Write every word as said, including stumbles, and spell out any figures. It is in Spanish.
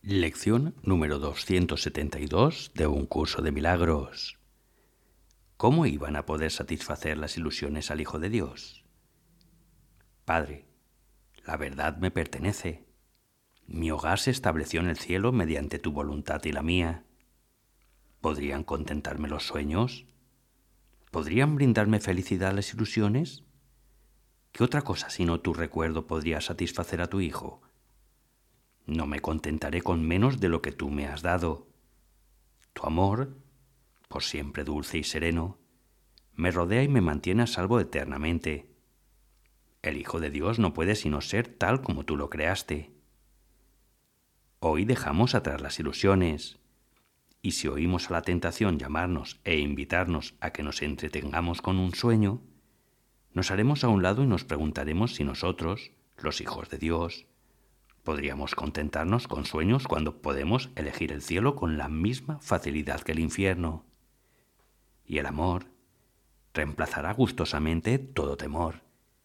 Lección número doscientos setenta y dos de un curso de milagros. ¿Cómo iban a poder satisfacer las ilusiones al Hijo de Dios? Padre, la verdad me pertenece. Mi hogar se estableció en el cielo mediante tu voluntad y la mía. ¿Podrían contentarme los sueños? ¿Podrían brindarme felicidad las ilusiones? ¿Qué otra cosa sino tu recuerdo podría satisfacer a tu Hijo? No me contentaré con menos de lo que tú me has dado. Tu amor, por siempre dulce y sereno, me rodea y me mantiene a salvo eternamente. El Hijo de Dios no puede sino ser tal como tú lo creaste. Hoy dejamos atrás las ilusiones, y si oímos a la tentación llamarnos e invitarnos a que nos entretengamos con un sueño, nos haremos a un lado y nos preguntaremos si nosotros, los hijos de Dios, podríamos contentarnos con sueños cuando podemos elegir el cielo con la misma facilidad que el infierno. Y el amor reemplazará gustosamente todo temor,